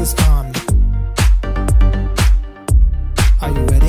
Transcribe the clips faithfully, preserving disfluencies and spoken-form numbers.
is on. Are you ready?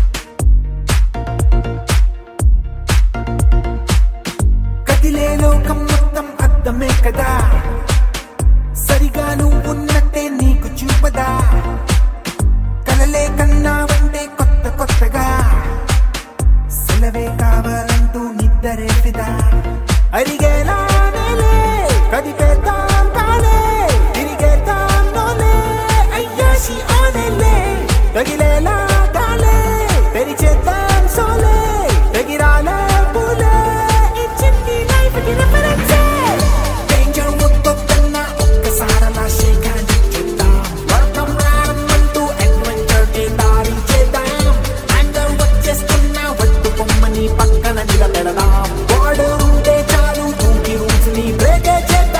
కదిలే లోకం మొత్తం అద్దమే కదా, సరిగా నువ్వు ఉన్నట్టే నీకు చూపదా, కలలే కన్నావంటే కొత్త కొత్తగా, సెలవే కావాలంటూ నిద్దరే ఫిదా. అరిగేలా నేలే కదిపేద్దాం కాలే, తిరిగేద్దాం నోలే అయ్యాసి ఆనేలే, తగిలేలా కాలే తెరిచేద్దాం సోలే, తగిరాలే పూలే ఇచ్చింది లైఫ్ కి రిఫరెన్సే. డేంజర్ ముద్దొద్దన్న ఒక్కసారలా షేక్ హ్యాండ్ ఇచ్చేద్దాం, వర్గం రారమ్మంటూ అడ్వెంచర్ కి దారి చేద్దాం, యాంగర్ వచ్చేస్తున్న వట్టు కొమ్మని పక్కన నిలబెడదాం, బోర్డర్ ఉంటే చాలు టూకి రూల్స్ ని బ్రేకే చేద్దాం.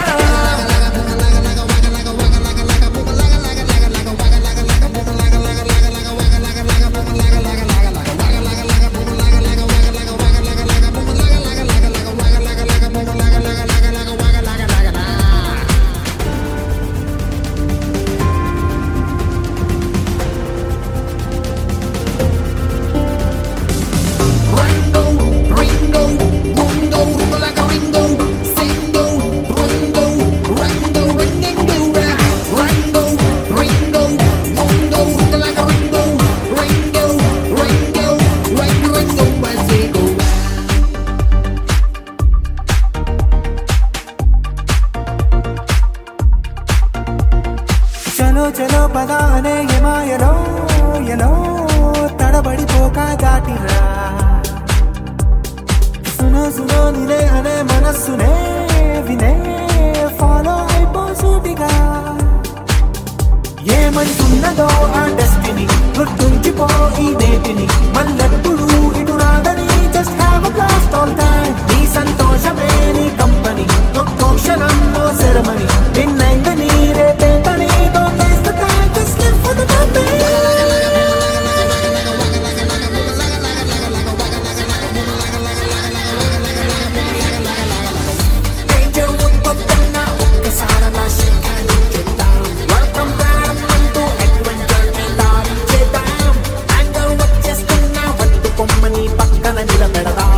చలో చలో పదా అనే యమాయలో ఎలో తడబడిపోక దాటిరా, సునో సునో నిలే అనే మనస్సునే వినే ఫాలో అయిపో సూటిగా, ఏమంటున్నదో ఆ డెస్టినీ గుర్తుంచిపో ఈ నేటిని, మళ్ళెప్పుడు ఇటు రాదని just have a blast all time, నీ సంతోషమే నీ కంపెనీ, ఒక్కో క్షణం ఓ సెరమనీ, నిన్నైందని రేపేంటని don't waste the time, just live for the moment. Danger ముద్దొద్దన్న ఒక్కసారలా షేక్ హ్యాండ్ ఇచ్చేద్దాం, వర్గం రారమ్మంటూ అడ్వెంచర్ కి దారి చేద్దాం, యాంగర్ వచ్చేస్తున్న వట్టు కొమ్మని పక్కన నిలబెడదాం.